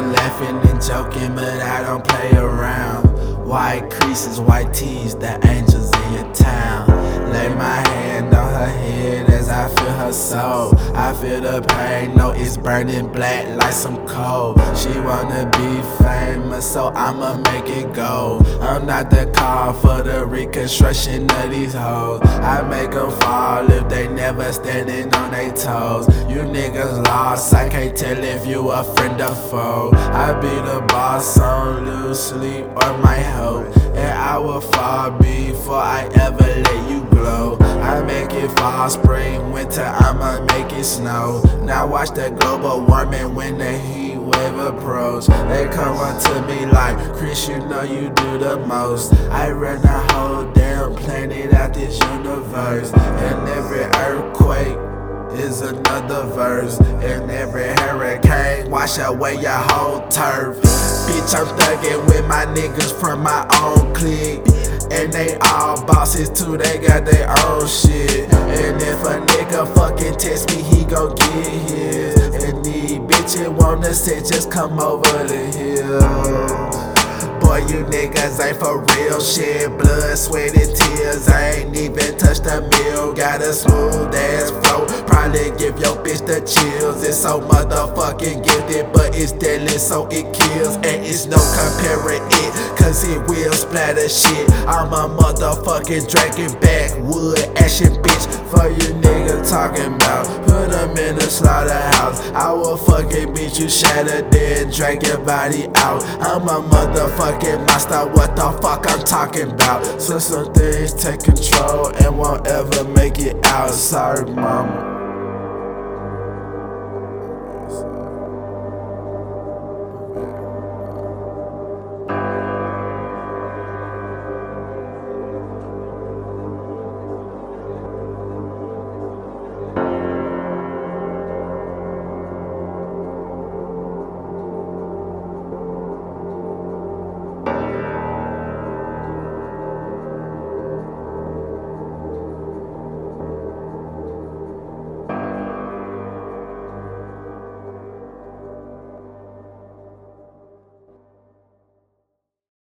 laughing and joking, but I don't play around. White creases, white tees, the angels in your town. Lay my hand on her head as I feel her soul. I feel the pain, no, it's burning black like some coal. She wanna be famous, so I'ma make it go. I'm not the call for the reconstruction of these hoes. I make them fall if they never standing on their toes. You niggas lost, I can't tell if you a friend or foe. I be the boss on lose sleep or my hoe, and I will fall before I ever let you glow. I make it fall, spring, winter, I'ma make it snow. Now watch the global warming when the heat wave approach. They come up to me like, Chris, you know you do the most. I ran the whole damn planet out this universe, and every earthquake is another verse, and every hurricane wash away your whole turf. Bitch, I'm thuggin' with my niggas from my own clique, and they all bosses too, they got their own shit. And if a nigga fucking test me, he gon' get his. And these bitches wanna sit, just come over the hill. Boy, you niggas ain't for real shit. Blood, sweat, and tears, I ain't even touched a meal. Got a smooth ass flow, probably give your bitch the chills. It's so motherfucking gifted, but it's deadly, so it kills. And it's no comparing it, cause it will splatter shit. I'm a motherfucking dragon backwood action bitch. For you niggas talking about, put them in the slaughterhouse. I will fucking beat you shattered, then drag your body out. I'm a motherfucking monster, what the fuck I'm talking about? So some things take control and won't ever make it out. Sorry, mama.